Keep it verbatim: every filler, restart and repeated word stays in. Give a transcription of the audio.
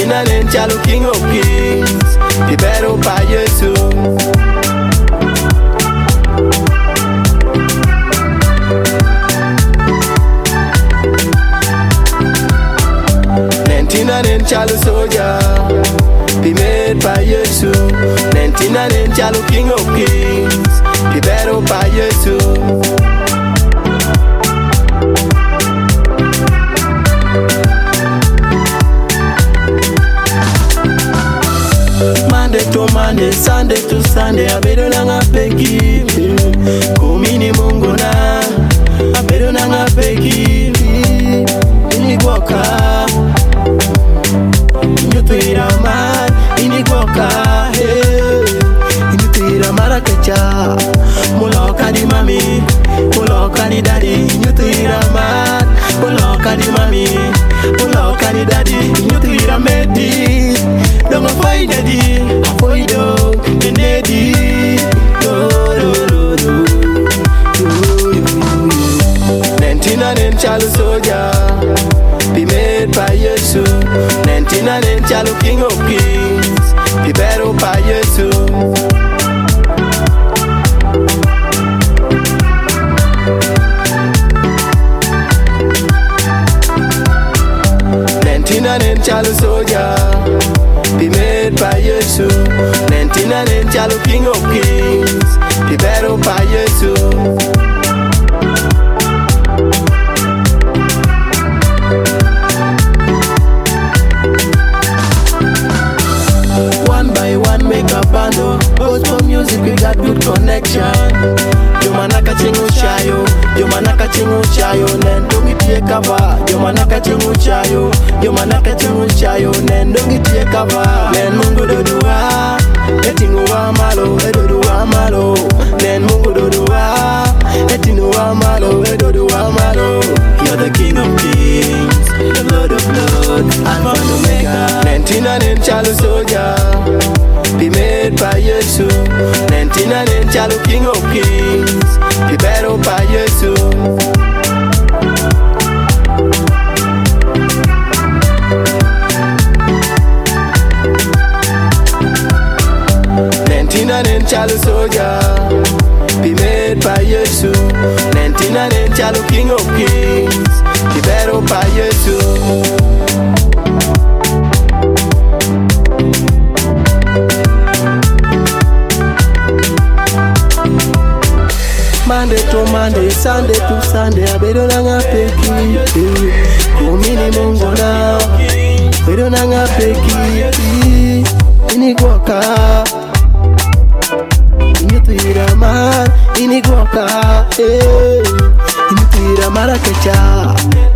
Nentina nen chalo King of Kings, Ibero pa Yesu. Nentina nen chalo Soldier, be made by Yesu. Nentina nen chalo King of Kings, Ibero pa Yesu. Monday to Monday, Sunday to Sunday, abedo nanga peki. Kumini Mungu na, abedo nanga peki. Inigwoka, inyutuira man, inigwoka. Inyutuira marakecha, muloka di mami, muloka di daddy. Inyutuira man, muloka di mami, muloka di daddy. Inyutuira medi. Don't avoid daddy, avoid oh, the daddy. No, no, no, no. Nentina nen chalo Soldier, be made by Yesu. Nentina nen chalo King of Kings, Ibero pa Yesu. Nentina nen chalo Soldier, be made by Yesu. Nentina nen chalo King of Kings, Ibero pa Yesu. One by one make a bando, gospel music we got good connection. Yo manaka chingu chayo, yo manaka chingu chayo, nendongi tie kava. Yo manaka chingu chayo, yo manaka chingu chayo, nendongi tie kava. Nen Mungu dodua, etingu wa malo, edodu wa malo. Nen Mungu dodua, etingu wa malo, edodu wa malo. You're the King of Kings, the Lord of Lords, Alpha and Omega. Nentina nen chalo Soldier, be made by Yesu. Nentina nen chalo King of Kings, Ibero pa Yesu. Nentina nen chalo Soldier, be made by Yesu. Nentina nen chalo King of Kings, Ibero pa Yesu. Monday to Monday, Sunday to Sunday, abedo nanga peki. Kumini Mungu na, abedo nanga peki. Inigwoka, inyutuira man, inigwoka. Inyutuira marakecha.